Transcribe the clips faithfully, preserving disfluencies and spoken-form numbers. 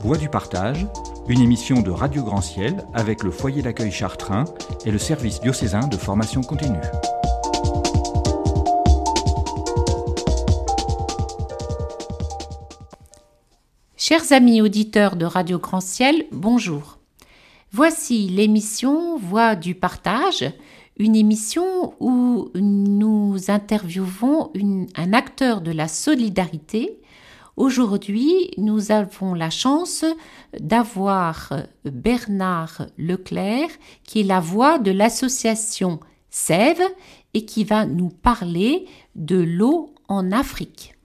Voix du partage, une émission de Radio Grand Ciel avec le foyer d'accueil Chartrain et le service diocésain de formation continue. Chers amis auditeurs de Radio Grand Ciel, bonjour. Voici l'émission Voix du partage, une émission où nous interviewons une, un acteur de la solidarité. Aujourd'hui, nous avons la chance d'avoir Bernard Leclerc, qui est la voix de l'association Sève et qui va nous parler de l'eau en Afrique.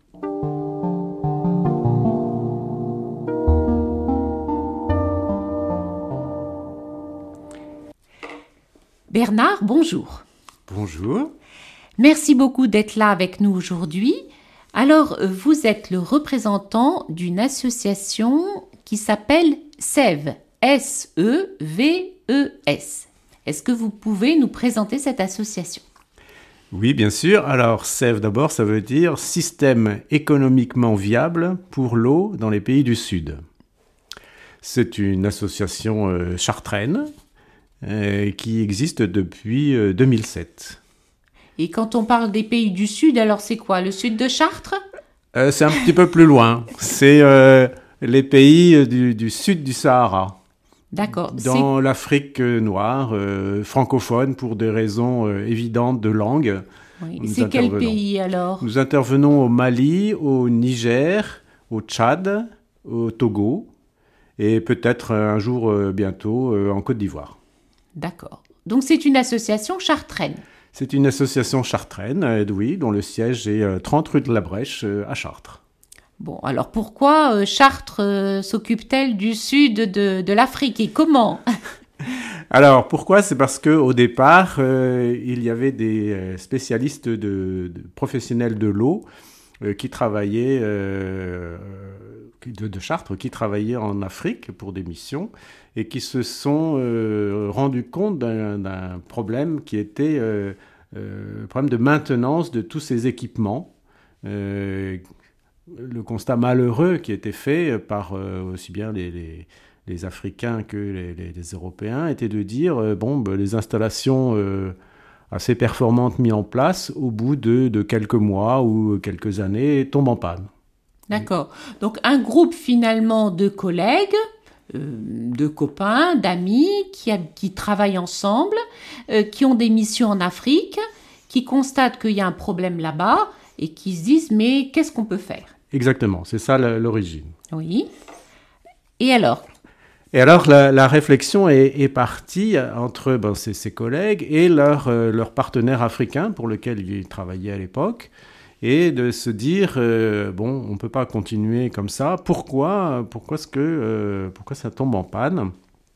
Bernard, bonjour. Bonjour. Merci beaucoup d'être là avec nous aujourd'hui. Alors, vous êtes le représentant d'une association qui s'appelle Sève, S E V E S. Est-ce que vous pouvez nous présenter cette association ? Oui, bien sûr. Alors, Sève, d'abord, ça veut dire Système économiquement viable pour l'eau dans les pays du Sud. C'est une association euh, chartraine euh, qui existe depuis euh, deux mille sept. Et quand on parle des pays du Sud, alors c'est quoi ? Le sud de Chartres ? euh, C'est un petit peu plus loin. C'est euh, les pays du, du sud du Sahara. D'accord. Dans c'est... l'Afrique noire, euh, francophone, pour des raisons euh, évidentes de langue. Oui. C'est quel pays alors ? Nous intervenons au Mali, au Niger, au Tchad, au Togo et peut-être un jour euh, bientôt euh, en Côte d'Ivoire. D'accord. Donc c'est une association chartraine. C'est une association chartraine, euh, oui, dont le siège est euh, trente rue de la Brèche euh, à Chartres. Bon, alors pourquoi euh, Chartres euh, s'occupe-t-elle du sud de, de l'Afrique et comment ? Alors pourquoi ? C'est parce qu'au départ, euh, il y avait des spécialistes de, de professionnels de l'eau euh, qui travaillaient euh, de, de Chartres, qui travaillaient en Afrique pour des missions et qui se sont euh, rendus compte d'un, d'un problème qui était euh, euh, le problème de maintenance de tous ces équipements. Euh, le constat malheureux qui était fait par euh, aussi bien les, les, les Africains que les, les, les Européens était de dire euh, bon, ben, les installations euh, assez performantes mises en place, au bout de, de quelques mois ou quelques années, tombent en panne. D'accord. Donc un groupe finalement de collègues, euh, de copains, d'amis qui, a, qui travaillent ensemble, euh, qui ont des missions en Afrique, qui constatent qu'il y a un problème là-bas et qui se disent mais qu'est-ce qu'on peut faire ? Exactement, c'est ça l'origine. Oui. Et alors ? Et alors, la, la réflexion est, est partie entre ben, ses, ses collègues et leurs euh, leur partenaires africains pour lesquels ils travaillaient à l'époque, et de se dire, euh, bon, on ne peut pas continuer comme ça, pourquoi, pourquoi, est-ce que, euh, pourquoi ça tombe en panne ?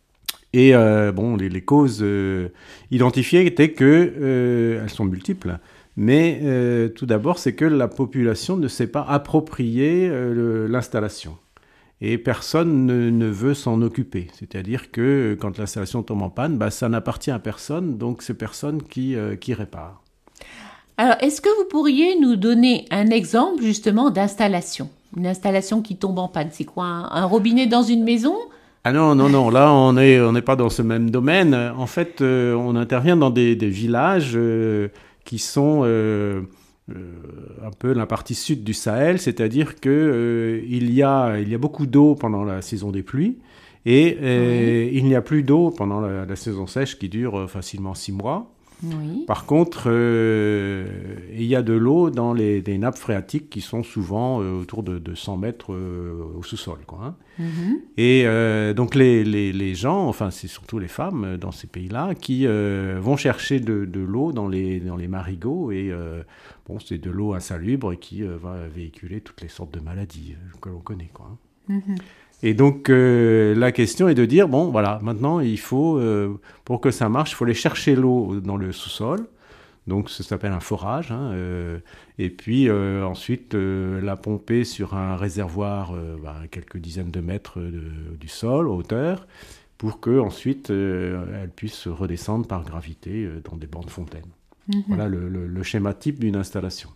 Et euh, bon, les, les causes euh, identifiées étaient que, euh, elles sont multiples, mais euh, tout d'abord, c'est que la population ne s'est pas approprié euh, le, l'installation. Et personne ne, ne veut s'en occuper. C'est-à-dire que quand l'installation tombe en panne, bah, ça n'appartient à personne, donc c'est personne qui, euh, qui répare. Alors, est-ce que vous pourriez nous donner un exemple justement d'installation ? Une installation qui tombe en panne, c'est quoi ? Un, un robinet dans une maison ? Ah non, non, non, là on n'est on n'est pas dans ce même domaine. En fait, euh, on intervient dans des, des villages euh, qui sont euh, euh, un peu la partie sud du Sahel, c'est-à-dire qu'il euh, y a, il y a beaucoup d'eau pendant la saison des pluies et euh, oui. il n'y a plus d'eau pendant la, la saison sèche qui dure facilement six mois. Oui. Par contre, euh, il y a de l'eau dans les, les nappes phréatiques qui sont souvent euh, autour de, de cent mètres euh, au sous-sol, quoi, hein. Mm-hmm. Et euh, donc les, les, les gens, enfin c'est surtout les femmes dans ces pays-là, qui euh, vont chercher de, de l'eau dans les, dans les marigots et euh, bon, c'est de l'eau insalubre et qui euh, va véhiculer toutes les sortes de maladies euh, que l'on connaît, quoi, hein. Mm-hmm. Et donc, euh, la question est de dire, bon, voilà, maintenant, il faut, euh, pour que ça marche, il faut aller chercher l'eau dans le sous-sol. Donc, ça s'appelle un forage. Hein, euh, et puis, euh, ensuite, euh, la pomper sur un réservoir euh, bah, quelques dizaines de mètres de, du sol, hauteur, pour qu'ensuite, euh, elle puisse redescendre par gravité euh, dans des bancs de fontaine. Mmh. Voilà le, le, le schéma type d'une installation.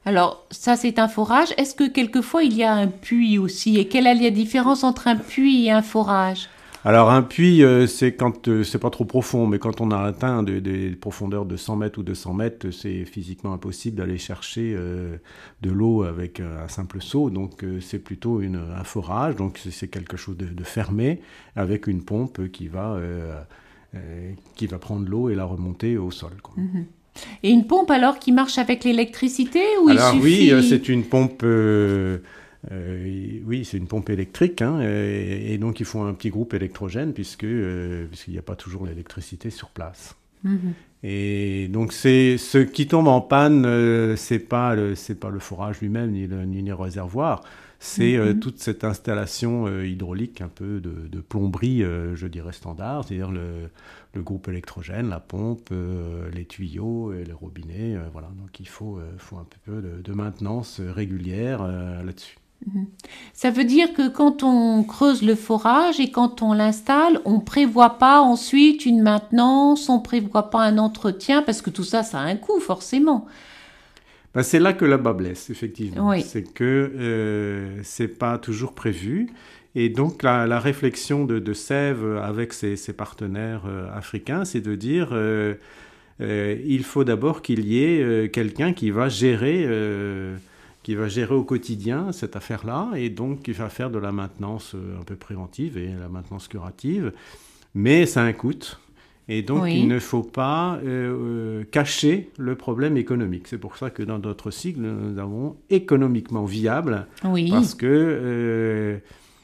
Alors, ça, c'est un forage. Est-ce que quelquefois, il y a un puits aussi? Et quelle est la différence entre un puits et un forage? Alors un puits, euh, c'est quand euh, c'est pas trop profond, mais quand on a atteint des de, de profondeurs de cent mètres ou deux cents mètres, c'est physiquement impossible d'aller chercher euh, de l'eau avec un simple seau. Donc euh, c'est plutôt une, un forage, donc c'est, c'est quelque chose de, de fermé avec une pompe qui va, euh, euh, qui va prendre l'eau et la remonter au sol, quoi. Mmh. Et une pompe alors qui marche avec l'électricité ou Alors il suffit... oui, c'est une pompe... Euh, Euh, oui, c'est une pompe électrique, hein, et, et donc il faut un petit groupe électrogène puisque, euh, puisqu'il n'y a pas toujours l'électricité sur place. Mmh. Et donc c'est ce qui tombe en panne, euh, c'est pas le c'est pas le forage lui-même ni le, ni les réservoirs, c'est mmh. euh, toute cette installation euh, hydraulique un peu de, de plomberie, euh, je dirais standard, c'est-à-dire le, le groupe électrogène, la pompe, euh, les tuyaux, et les robinets, euh, voilà. Donc il faut euh, faut un peu de, de maintenance régulière euh, là-dessus. Ça veut dire que quand on creuse le forage et quand on l'installe, on ne prévoit pas ensuite une maintenance, on ne prévoit pas un entretien, parce que tout ça, ça a un coût forcément. Ben, c'est là que la bas blesse, effectivement. Oui. C'est que euh, c'est pas toujours prévu. Et donc la, la réflexion de, de Sèvres avec ses, ses partenaires euh, africains, c'est de dire euh, euh, il faut d'abord qu'il y ait euh, quelqu'un qui va gérer... Euh, qui va gérer au quotidien cette affaire-là, et donc qui va faire de la maintenance un peu préventive et la maintenance curative. Mais ça a un coût, et donc oui. il ne faut pas euh, cacher le problème économique. C'est pour ça que dans notre sigle, nous avons économiquement viable, oui. parce que euh,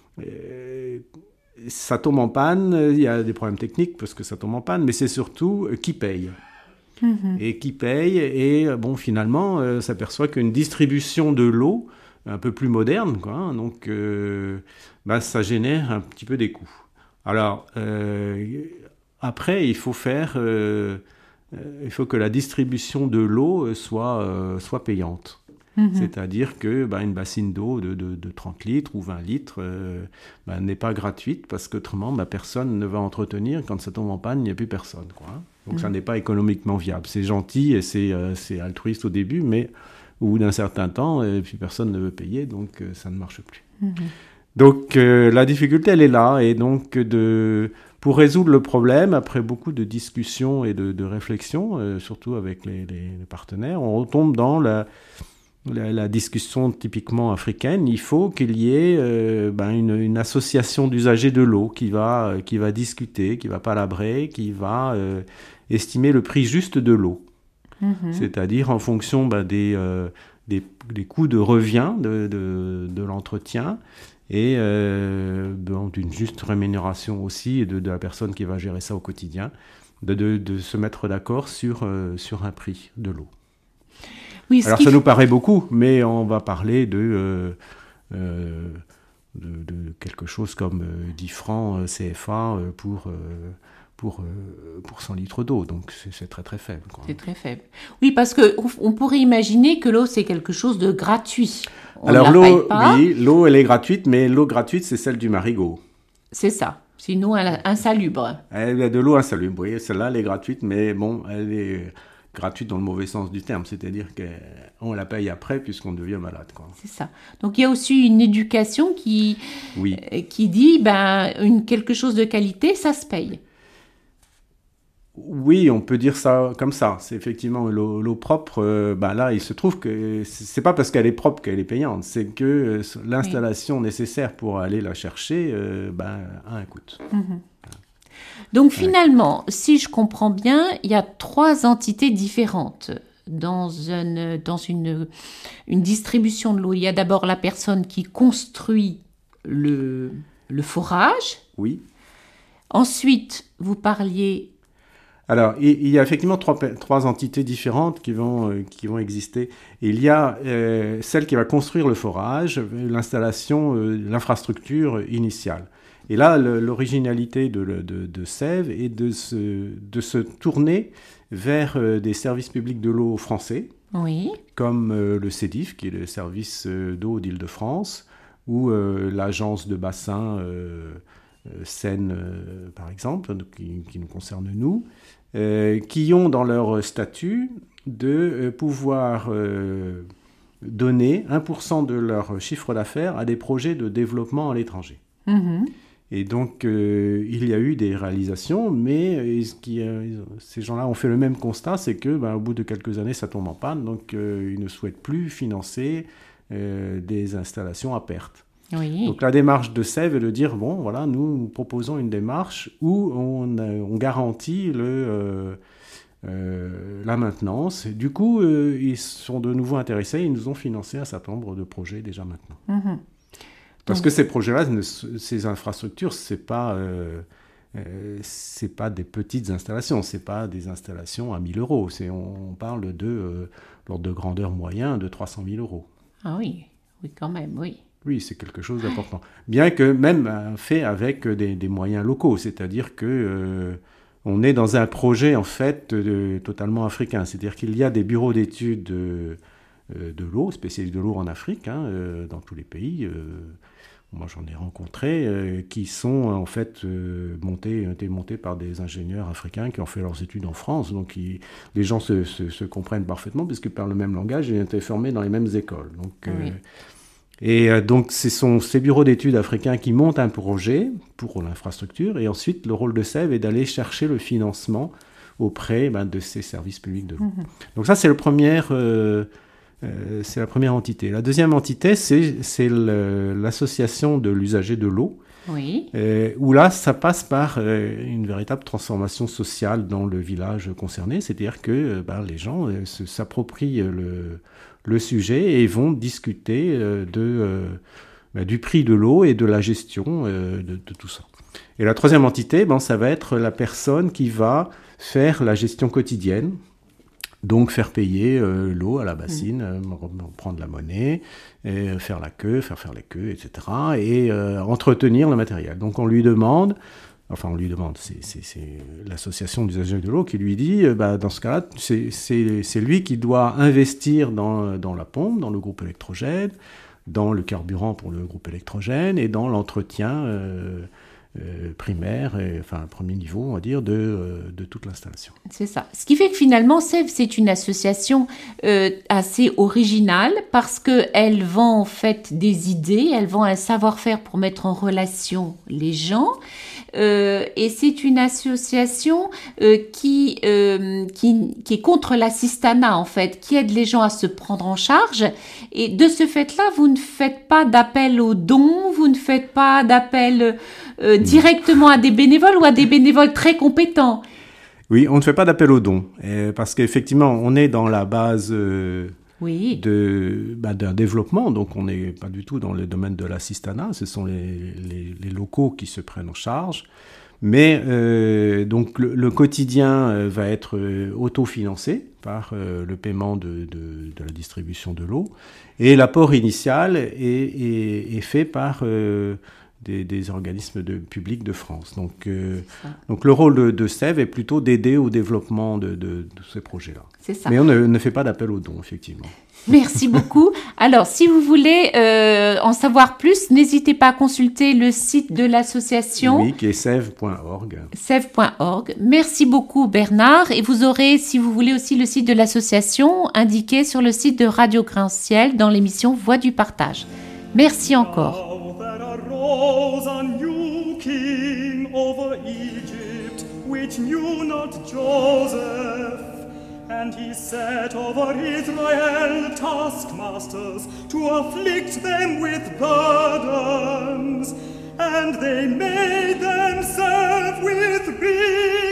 euh, ça tombe en panne, il y a des problèmes techniques parce que ça tombe en panne, mais c'est surtout euh, qui paye. Mmh. Et qui paye, et bon, finalement, euh, s'aperçoit qu'une distribution de l'eau un peu plus moderne, quoi, hein, donc euh, bah, ça génère un petit peu des coûts. Alors, euh, après, il faut faire, euh, euh, il faut que la distribution de l'eau soit, euh, soit payante. Mmh. C'est-à-dire que bah, une bassine d'eau de, de, de trente litres ou vingt litres euh, bah, n'est pas gratuite, parce qu'autrement, bah, personne ne va entretenir. Quand ça tombe en panne, il n'y a plus personne, quoi, hein. Donc mmh. ça n'est pas économiquement viable. C'est gentil et c'est, euh, c'est altruiste au début, mais au bout d'un certain temps, et puis personne ne veut payer, donc euh, ça ne marche plus. Mmh. Donc euh, la difficulté, elle est là. Et donc, de, pour résoudre le problème, après beaucoup de discussions et de, de réflexions, euh, surtout avec les, les, les partenaires, on retombe dans la, la, la discussion typiquement africaine. Il faut qu'il y ait euh, ben, une, une association d'usagers de l'eau qui va, qui va discuter, qui va palabrer, qui va... Euh, estimer le prix juste de l'eau, mmh. c'est-à-dire en fonction bah, des, euh, des, des coûts de revient de, de, de l'entretien et euh, bon, d'une juste rémunération aussi de, de la personne qui va gérer ça au quotidien, de, de, de se mettre d'accord sur, euh, sur un prix de l'eau. Oui, alors ça f... nous paraît beaucoup, mais on va parler de... Euh, euh, de, de quelque chose comme euh, dix francs C F A euh, pour... Euh, Pour, euh, pour cent litres d'eau, donc c'est, c'est très très faible, quoi. C'est très faible. Oui, parce qu'on pourrait imaginer que l'eau c'est quelque chose de gratuit. On Alors l'eau, oui, l'eau elle est gratuite, mais l'eau gratuite c'est celle du Marigot. C'est ça, c'est une eau insalubre. Elle a de l'eau insalubre, oui, celle-là elle est gratuite, mais bon, elle est gratuite dans le mauvais sens du terme, c'est-à-dire qu'on la paye après puisqu'on devient malade, quoi. C'est ça. Donc il y a aussi une éducation qui, oui. euh, qui dit ben, une, quelque chose de qualité, ça se paye. Oui, on peut dire ça comme ça. C'est effectivement l'eau, l'eau propre. Euh, bah là, il se trouve que c'est pas parce qu'elle est propre qu'elle est payante. C'est que euh, l'installation oui. nécessaire pour aller la chercher euh, bah, a un coût. Mm-hmm. Donc finalement, ouais. si je comprends bien, il y a trois entités différentes dans une, dans une, une distribution de l'eau. Il y a d'abord la personne qui construit le, le forage. Oui. Ensuite, vous parliez... Alors, il y a effectivement trois, trois entités différentes qui vont, euh, qui vont exister. Il y a euh, celle qui va construire le forage, l'installation, euh, l'infrastructure initiale. Et là, le, l'originalité de, de, de Sèvres est de se, de se tourner vers euh, des services publics de l'eau français, oui. comme euh, le CEDIF, qui est le service d'eau d'Île-de-France, ou euh, l'agence de bassin euh, Seine, euh, par exemple, qui, qui nous concerne nous. Euh, qui ont dans leur statut de euh, pouvoir euh, donner un pour cent de leur chiffre d'affaires à des projets de développement à l'étranger. Mmh. Et donc, euh, il y a eu des réalisations, mais euh, ce qui, euh, ces gens-là ont fait le même constat, c'est que, ben, au bout de quelques années, ça tombe en panne, donc euh, ils ne souhaitent plus financer euh, des installations à perte. Oui. Donc, la démarche de Sève est de dire, bon, voilà, nous, nous proposons une démarche où on, euh, on garantit le, euh, euh, la maintenance. Et du coup, euh, ils sont de nouveau intéressés, ils nous ont financé un certain nombre de projets déjà maintenant. Mmh. Parce que ces projets-là, ces infrastructures, c'est pas, euh, euh, c'est pas des petites installations, c'est pas des installations à mille euros. C'est, on, on parle de euh, l'ordre de grandeur moyen de trois cent mille euros. Ah oui, oui quand même, oui. Oui, c'est quelque chose d'important. Bien que même euh, fait avec des, des moyens locaux, c'est-à-dire que euh, on est dans un projet en fait de, totalement africain. C'est-à-dire qu'il y a des bureaux d'études de, de l'eau, spécialistes de l'eau en Afrique, hein, euh, dans tous les pays. Euh, Moi, j'en ai rencontré euh, qui sont en fait euh, montés, ont été montés par des ingénieurs africains qui ont fait leurs études en France. Donc, ils, les gens se, se, se comprennent parfaitement puisqu'ils parlent le même langage et ils ont été formés dans les mêmes écoles. Donc, oui. euh, et euh, donc, ce sont ces bureaux d'études africains qui montent un projet pour l'infrastructure. Et ensuite, le rôle de Sève est d'aller chercher le financement auprès ben, de ces services publics de l'eau. Mmh. Donc, ça, c'est le premier... Euh, Euh, c'est la première entité. La deuxième entité, c'est, c'est le, l'association de l'usager de l'eau, oui. euh, où là, ça passe par euh, une véritable transformation sociale dans le village concerné, c'est-à-dire que euh, ben, les gens euh, se, s'approprient le, le sujet et vont discuter euh, de, euh, ben, du prix de l'eau et de la gestion euh, de, de tout ça. Et la troisième entité, ben, ça va être la personne qui va faire la gestion quotidienne. Donc faire payer euh, l'eau à la bassine, euh, prendre la monnaie, et faire la queue, faire faire les queues, et cetera. Et euh, entretenir le matériel. Donc on lui demande, enfin on lui demande, c'est, c'est, c'est l'association d'usagers de l'eau qui lui dit, euh, bah, dans ce cas-là, c'est, c'est, c'est lui qui doit investir dans, dans la pompe, dans le groupe électrogène, dans le carburant pour le groupe électrogène et dans l'entretien euh, Euh, primaire, et, enfin premier niveau, on va dire, de, euh, de toute l'installation. C'est ça. Ce qui fait que finalement, Sève, c'est une association euh, assez originale parce qu'elle vend en fait des idées, elle vend un savoir-faire pour mettre en relation les gens. Euh, et c'est une association euh, qui, euh, qui, qui est contre l'assistanat, en fait, qui aide les gens à se prendre en charge. Et de ce fait-là, vous ne faites pas d'appel aux dons, vous ne faites pas d'appel euh, directement à des bénévoles ou à des bénévoles très compétents. Oui, on ne fait pas d'appel aux dons, euh, parce qu'effectivement, on est dans la base... Euh... Oui. De, bah, d'un développement, donc on n'est pas du tout dans le domaine de l'assistanat, ce sont les, les, les locaux qui se prennent en charge, mais euh, donc le, le quotidien euh, va être euh, autofinancé par euh, le paiement de, de, de la distribution de l'eau, et l'apport initial est, est, est fait par euh, des, des organismes de, publics de France. Donc, euh, donc le rôle de, de Sève est plutôt d'aider au développement de, de, de ces projets-là. C'est ça. Mais on ne, ne fait pas d'appel aux dons, effectivement. Merci beaucoup. Alors, si vous voulez euh, en savoir plus, n'hésitez pas à consulter le site de l'association. Oui, qui est sève point org. sève point org. Merci beaucoup, Bernard. Et vous aurez, si vous voulez, aussi le site de l'association indiqué sur le site de Radio Grain-Ciel dans l'émission Voix du Partage. Merci encore. And he set over Israel taskmasters to afflict them with burdens, and they made them serve with reason.